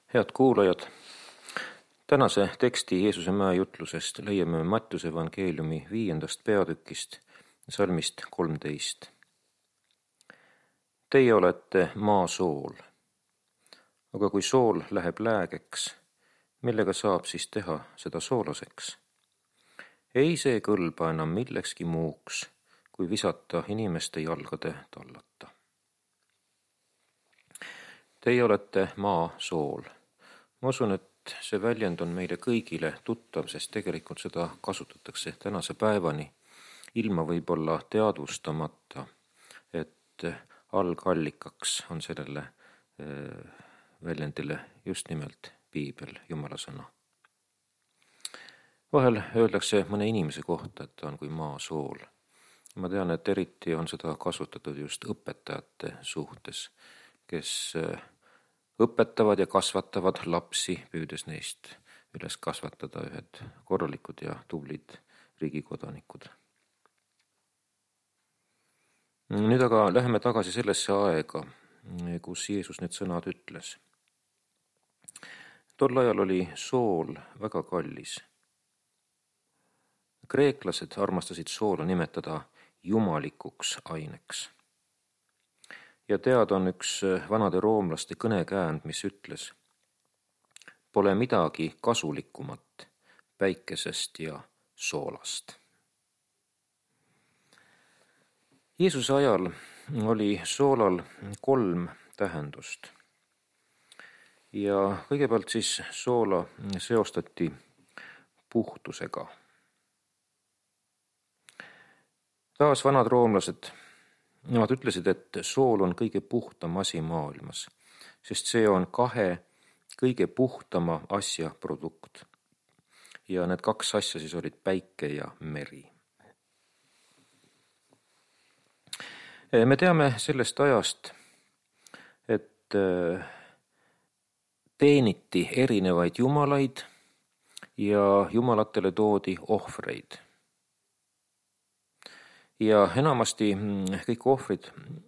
Head kuulajad, tänase teksti Jeesuse mäejutlusest leiame Mattiuse evangeeliumi 5. peatükist, salmist 13. Teie olete maa sool, aga kui sool läheb läägeks, millega saab siis teha seda soolaseks? Ei see kõlba enam millekski muuks, kui visata inimeste jalgade tallata. Teie olete maa sool. Ma usun, et see väljend on meile kõigile tuttav, sest tegelikult seda kasutatakse tänase päevani, ilma võib-olla teadvustamata, et algallikaks on sellele väljendile just nimelt piibel, Jumala sõna. Vahel öeldakse mõne inimese kohta, et ta on kui maa sool. Ma tean, et eriti on seda kasutatud just õpetajate suhtes, kes õpetavad ja kasvatavad lapsi, püüdes neist üles kasvatada ühed korralikud ja tublid riigikodanikud. Nüüd aga läheme tagasi sellesse aega, kus Jeesus need sõnad ütles. Tol ajal oli sool väga kallis. Kreeklased armastasid soola nimetada jumalikuks aineks. Ja teada on üks vanade roomlaste kõnekäänd, mis ütles: pole midagi kasulikumat päikesest ja soolast. Jeesuse ajal oli soolal 3 tähendust. Ja kõigepealt siis soola seostati puhtusega. Taas vanad roomlased, nemad ütlesid, et sool on kõige puhtam asi maailmas, sest see on 2 kõige puhtama asja produkt. Ja need 2 asja siis olid päike ja meri. Me teame sellest ajast, et teeniti erinevaid jumalaid ja jumalatele toodi ohvreid. Ja enamasti kõik ohvrid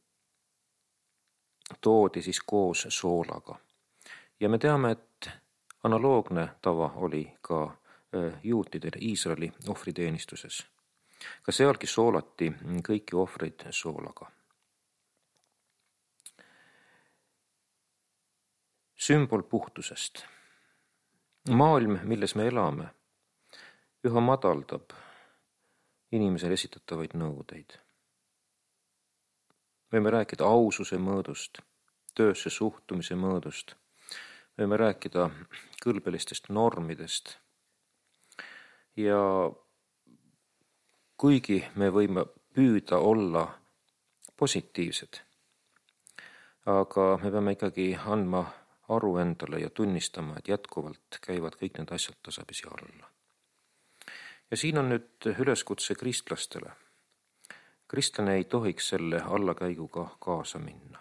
toodi siis koos soolaga. Ja me teame, et analoogne tava oli ka juutidel Iisraeli ohvriteenistuses. Ka sealgi soolati kõiki ohvreid soolaga. Sümbol puhtusest. Maailm, milles me elame, üha madaldab inimesele esitatavaid nõudeid. Võime rääkida aususe mõõdust, töösse suhtumise mõõdust. Võime rääkida kõlbelistest normidest. Ja kuigi me võime püüda olla positiivsed, aga me peame ikkagi andma aru endale ja tunnistama, et jätkuvalt käivad kõik need asjad tasapisi alla. Ja siin on nüüd üleskutse kristlastele. Kristlane ei tohiks selle allakäiguga kaasa minna.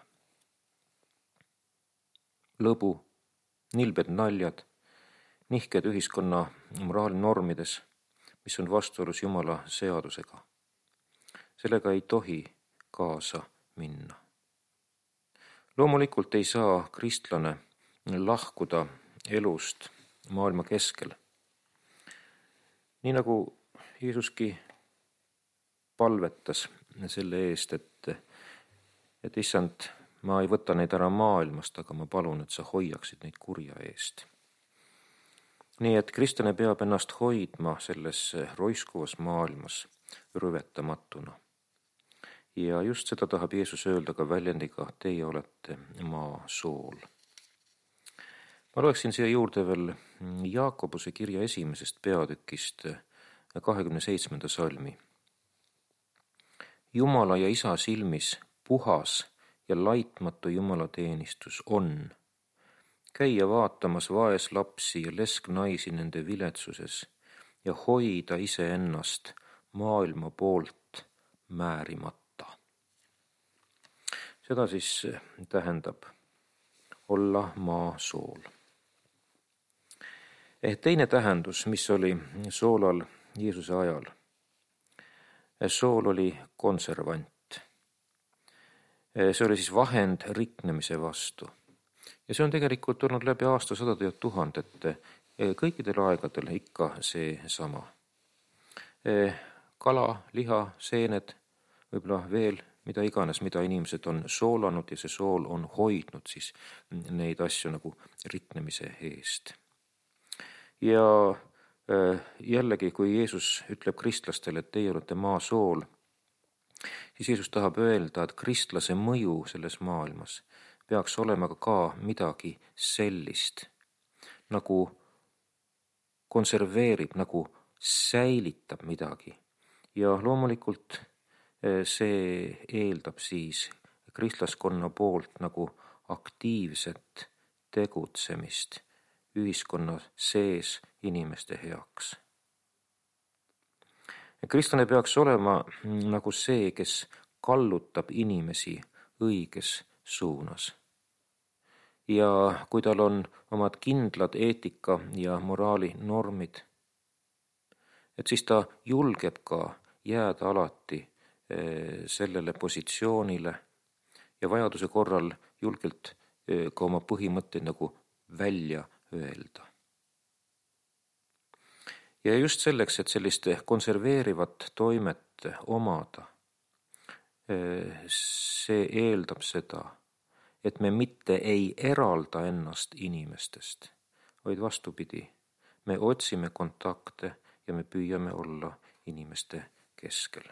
Lõbu, nilbed naljad, nihked ühiskonna moraalnormides, mis on vastuolus Jumala seadusega. Sellega ei tohi kaasa minna. Loomulikult ei saa kristlane lahkuda elust maailma keskel. Nii nagu Jeesuski palvetas selle eest, et issand, ma ei võta neid ära maailmast, aga ma palun, et sa hoiaksid neid kurja eest. Nii et kristlane peab ennast hoidma selles roiskuvas maailmas rüvetamatuna. Ja just seda tahab Jeesus öelda ka väljendiga, teie olete maa sool. Ma loeksin siia juurde veel Jaakobuse kirja 1. peatükist 27. salmi. Jumala ja Isa silmis puhas ja laitmatu jumalateenistus on käia vaatamas vaeslapsi ja lesknaisi nende viletsuses ja hoida iseennast maailma poolt määrimata. Seda siis tähendab olla maa sool. Teine tähendus, mis oli soolal Jeesuse ajal. Sool oli konservant. See oli siis vahend riknemise vastu. Ja see on tegelikult olnud läbi aastasadade ja tuhandete kõikidel aegadel ikka seesama. Kala, liha, seened, võib-olla veel mida iganes, mida inimesed on soolanud ja see sool on hoidnud siis neid asju nagu riknemise eest. Ja jällegi, kui Jeesus ütleb kristlastele, et teie olete maa sool, siis Jeesus tahab öelda, et kristlase mõju selles maailmas peaks olema ka midagi sellist, nagu konserveerib, nagu säilitab midagi. Ja loomulikult see eeldab siis kristlaskonna poolt nagu aktiivset tegutsemist ühiskonna sees inimeste heaks. Kristlane peaks olema nagu see, kes kallutab inimesi õiges suunas. Ja kui tal on omad kindlad eetika ja moraali normid, et siis ta julgeb ka jääda alati sellele positsioonile ja vajaduse korral julgelt ka oma põhimõtteid nagu välja öelda. Ja just selleks, et sellist konserveerivat toimet omada, see eeldab seda, et me mitte ei eralda ennast inimestest, vaid vastupidi, me otsime kontakte ja me püüame olla inimeste keskel.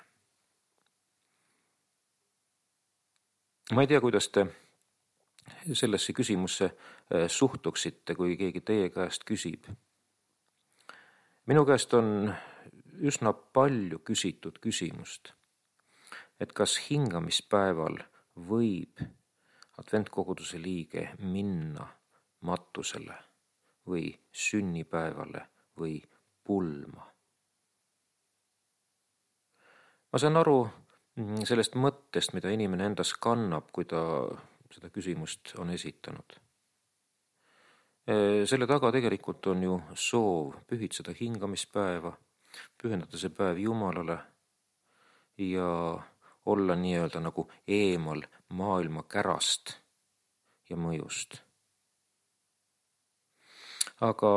Ma ei tea, kuidas te sellesse küsimusse suhtuksite, kui keegi teie käest küsib. Minu käest on üsna palju küsitud küsimust, et kas hingamispäeval võib adventkoguduse liige minna matusele või sünnipäevale või pulma. Ma saan aru sellest mõttest, mida inimene endas kannab, kui ta seda küsimust on esitanud. Selle taga tegelikult on ju soov pühitseda hingamispäeva, pühendada see päev Jumalale ja olla nii-öelda nagu eemal maailma kärast ja mõjust. Aga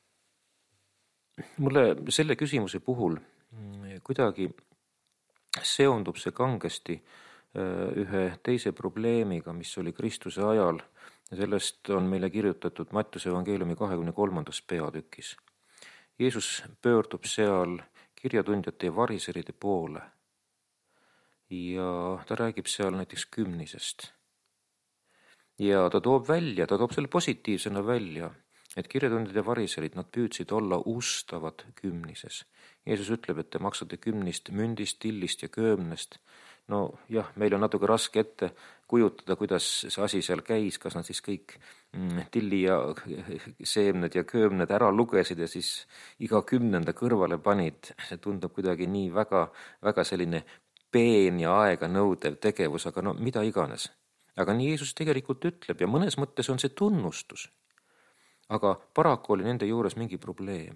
mulle selle küsimuse puhul kuidagi seondub see kangesti ühe teise probleemiga, mis oli Kristuse ajal. Ja sellest on meile kirjutatud Mattiuse evangeeliumi 23. peatükis. Jeesus pöördub seal kirjatundjate ja variseride poole ja ta räägib seal näiteks kümnisest. Ja ta toob selle positiivsena välja, et kirjatundjad ja variserid, nad püüdsid olla ustavad kümnises. Jeesus ütleb, et te maksate kümnist mündist, tillist ja köömnest. No jah, meil on natuke raske ette kujutada, kuidas see asi seal käis, kas nad siis kõik tilli ja seemned ja köömned ära lugesid ja siis iga 10. kõrvale panid. See tundub kuidagi nii väga selline peen ja aega nõudev tegevus, aga no mida iganes. Aga nii Jeesus tegelikult ütleb ja mõnes mõttes on see tunnustus. Aga paraku oli nende juures mingi probleem.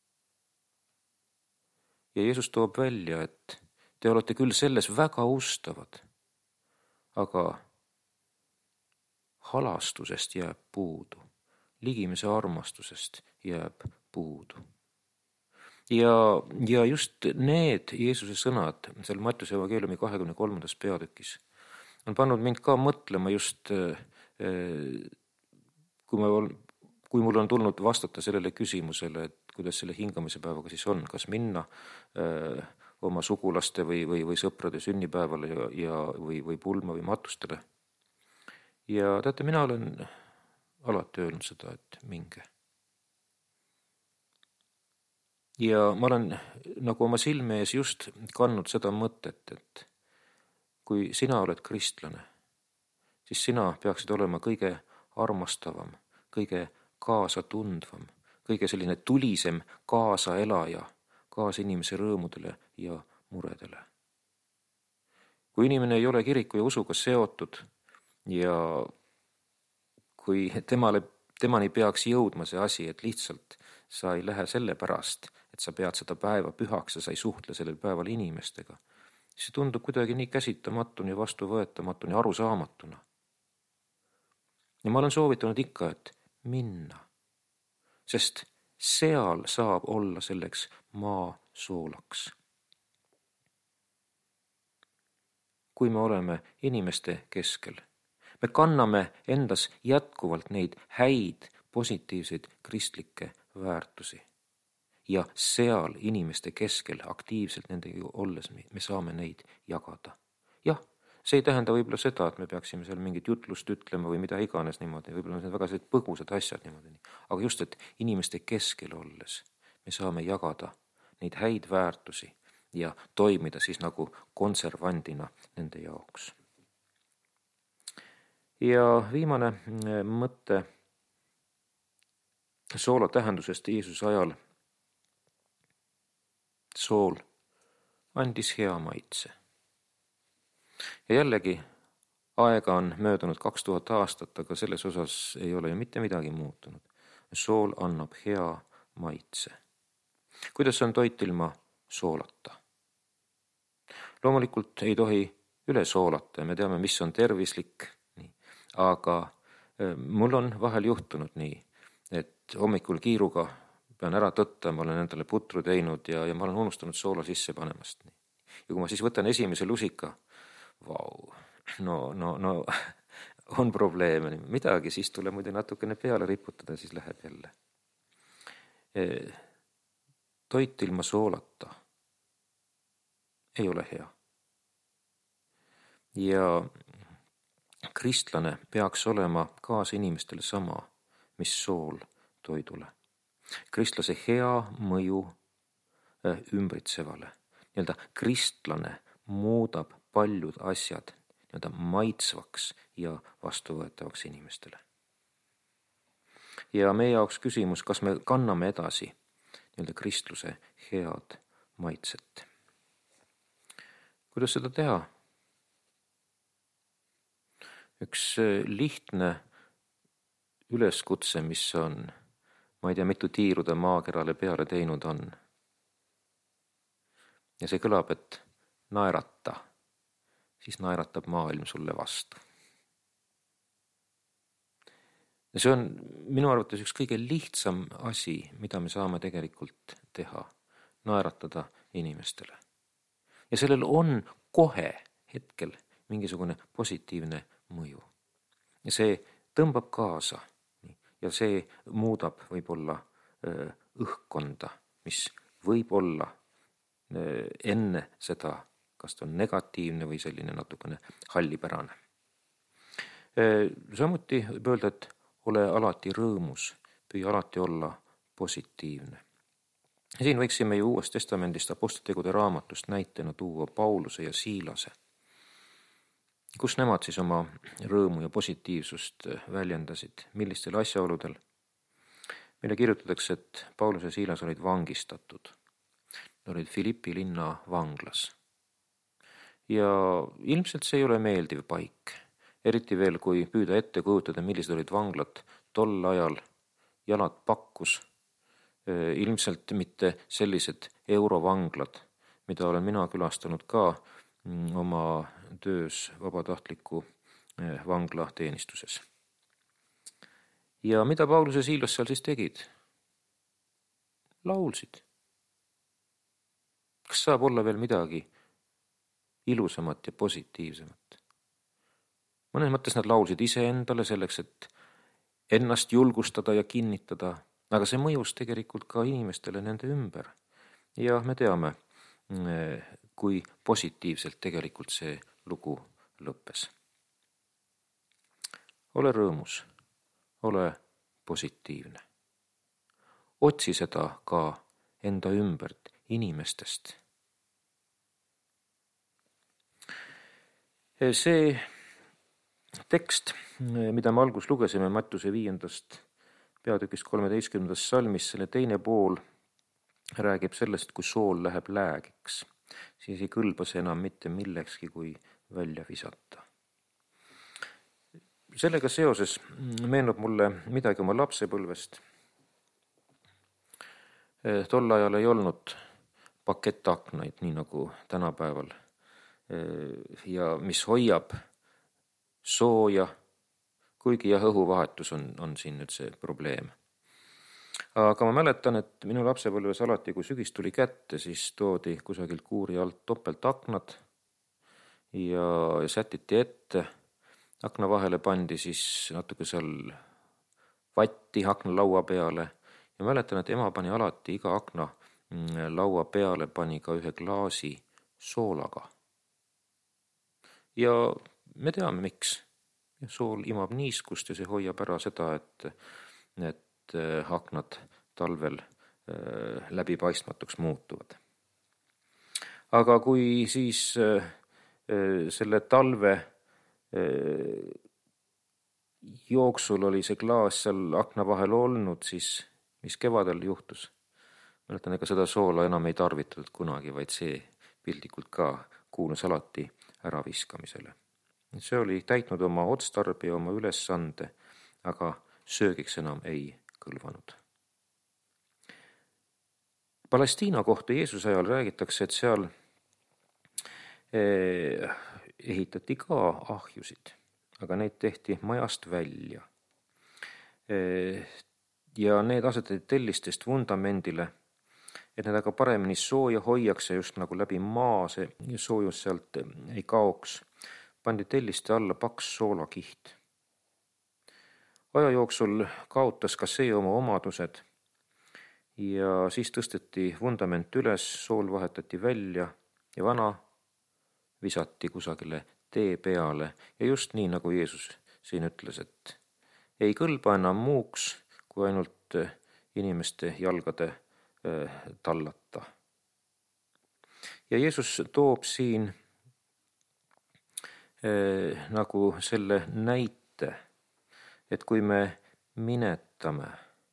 Ja Jeesus toob välja, et te olete küll selles väga ustavad, aga halastusest jääb puudu, ligimise armastusest jääb puudu. Ja just need Jeesuse sõnad seal Mattiuse evangeeliumi 23. peatükis on pannud mind ka mõtlema just, kui mul on tulnud vastata sellele küsimusele, et kuidas selle hingamise päevaga siis on, kas minna oma sugulaste või sõprade sünnipäevale või pulma või matustele. Ja teate, mina olen alati öelnud seda, et minge. Ja ma olen nagu oma silme ees just kandnud seda mõtet, et kui sina oled kristlane, siis sina peaksid olema kõige armastavam, kõige kaasatundvam, kõige selline tulisem kaasaelaja, kaasinimese rõõmudele ja muredele. Kui inimene ei ole kiriku ja usuga seotud ja kui temani peaks jõudma see asi, et lihtsalt sa ei lähe selle pärast, et sa pead seda päeva pühaks ja sa ei suhtle sellel päeval inimestega, siis see tundub kuidagi nii käsitamatuna ja vastuvõetamatuna ja arusaamatuna. Ja ma olen soovitanud ikka, et minna, sest seal saab olla selleks maa soolaks. Kui me oleme inimeste keskel, me kanname endas jätkuvalt neid häid, positiivseid kristlikke väärtusi. Ja seal inimeste keskel aktiivselt nendega olles me saame neid jagada. Jah, see ei tähenda võib-olla seda, et me peaksime seal mingit jutlust ütlema või mida iganes niimoodi, võib-olla on need väga sellised põgusad asjad niimoodi. Aga just, et inimeste keskel olles me saame jagada neid häid väärtusi ja toimida siis nagu konservandina nende jaoks. Ja viimane mõte soola tähendusest Jeesuse ajal. Sool andis hea maitse. Ja jällegi aega on möödunud 2000 aastat, aga selles osas ei ole ju mitte midagi muutunud. Sool annab hea maitse. Kuidas on toit ilma soolata? Loomulikult ei tohi üle soolata ja me teame, mis on tervislik, aga mul on vahel juhtunud nii, et hommikul kiiruga pean ära tõtta, ma olen endale putru teinud ja ma olen unustanud soola sisse panemast. Ja kui ma siis võtan esimese lusika, vau, no on probleeme, midagi, siis tuleb muide natukene peale riputada, siis läheb jälle. Toit ilma soolata ei ole hea. Ja kristlane peaks olema kaasa inimestele sama, mis sool toidule. Kristlase hea mõju ümbritsevale. Kristlane muudab paljud asjad maitsvaks ja vastuvõetavaks inimestele. Ja meie jaoks küsimus, kas me kanname edasi kristluse head maitset. Kuidas seda teha? Üks lihtne üleskutse, mis on, ma ei tea, mitu tiiru ta maakerale peale teinud on. Ja see kõlab, et naerata, siis naeratab maailm sulle vastu. Ja see on minu arvates üks kõige lihtsam asi, mida me saame tegelikult teha, naeratada inimestele. Ja sellel on kohe hetkel mingisugune positiivne mõju. Ja see tõmbab kaasa ja see muudab võib-olla õhkkonda, mis võib olla enne seda, kas ta on negatiivne või selline natukene hallipärane. Samuti võib öelda, et ole alati rõõmus, püü alati olla positiivne. Ja siin võiksime ju Uuest Testamendist Apostlitegude raamatust näitena tuua Pauluse ja Siilase. Kus nemad siis oma rõõmu ja positiivsust väljendasid, millistel asjaoludel? Meile kirjutatakse, et Paulus ja Siilas olid vangistatud. Nad olid Filippi linna vanglas. Ja ilmselt see ei ole meeldiv paik. Eriti veel, kui püüda ette kujutada, millised olid vanglad tol ajal, jalad pakkus. Ilmselt mitte sellised eurovanglad, mida olen mina külastanud ka oma töös vabatahtliku vanglateenistuses. Ja mida Paulus ja Siilas seal siis tegid? Laulsid. Kas saab olla veel midagi ilusamat ja positiivsemat? Mõnes mõttes nad laulsid iseendale selleks, et ennast julgustada ja kinnitada, aga see mõjus tegelikult ka inimestele nende ümber. Ja me teame, kui positiivselt tegelikult see lugu lõppes. Ole rõõmus, ole positiivne. Otsi seda ka enda ümbert inimestest. See tekst, mida me algus lugesime Mattuse 5. peatükist 13. salmis, selle teine pool räägib sellest, kui sool läheb läägiks, siis ei kõlba see enam mitte millekski, kui välja visata. Sellega seoses meenub mulle midagi oma lapsepõlvest. Tol ajal ei olnud pakettaknaid, nii nagu tänapäeval, ja mis hoiab sooja kuigi jah, õhuvahetus on siin nüüd see probleem. Aga ma mäletan, et minu lapsepõlves alati, kui sügis tuli kätte, siis toodi kusagilt kuuri alt topeltaknad ja sätiti ette. Akna vahele pandi siis natuke seal vatti aknalaua peale ja mäletan, et ema pani alati iga akna laua peale pani ka ühe klaasi soolaga. Ja me teame, miks. Sool imab niiskust ja see hoiab ära seda, et aknad talvel läbipaistmatuks muutuvad. Aga kui siis selle talve jooksul oli see klaas seal akna vahel olnud, siis mis kevadel juhtus? Mäletan, ega seda soola enam ei tarvitatud kunagi, vaid see pildikult ka kuulus alati äraviskamisele. See oli täitnud oma otstarbe ja oma ülesande, aga söögiks enam ei kõlvanud. Palestiina kohta Jeesuse ajal räägitakse, et seal ehitati ka ahjusid, aga neid tehti majast välja. Ja need asetati tellistest vundamendile, et need aga paremini sooja hoiaks ja just nagu läbi maa see soojus sealt ei kaoks. Pandi telliste alla paks soolakiht. Aja jooksul kaotas ka see oma omadused ja siis tõsteti vundament üles, sool vahetati välja ja vana visati kusagile tee peale. Ja just nii, nagu Jeesus siin ütles, et ei kõlba enam muuks, kui ainult inimeste jalgade tallata. Ja Jeesus toob siin nagu selle näite, et kui me minetame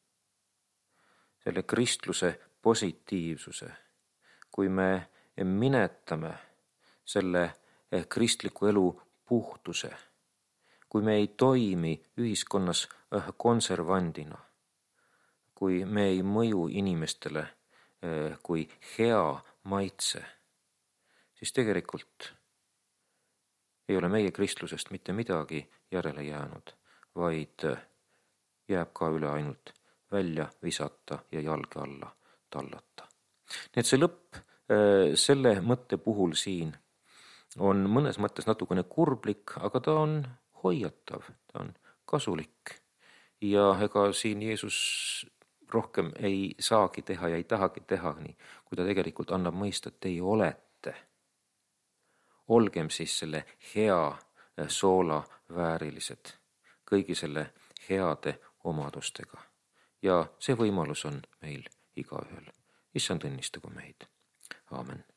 selle kristluse positiivsuse, kui me minetame selle kristliku elu puhtuse, kui me ei toimi ühiskonnas konservandina, kui me ei mõju inimestele kui hea maitse, siis tegelikult ei ole meie kristlusest mitte midagi järele jäänud, vaid jääb ka üle ainult välja visata ja jalge alla tallata. Nii et see lõpp selle mõtte puhul siin on mõnes mõttes natukene kurblik, aga ta on hoiatav, ta on kasulik. Ja ega siin Jeesus rohkem ei saagi teha ja ei tahagi teha nii, kui ta tegelikult annab mõista, et teie olete. Olgem siis selle hea soola väärilised, kõigi selle heade omadustega. Ja see võimalus on meil igaühel. Issand õnnistagu meid. Aamen.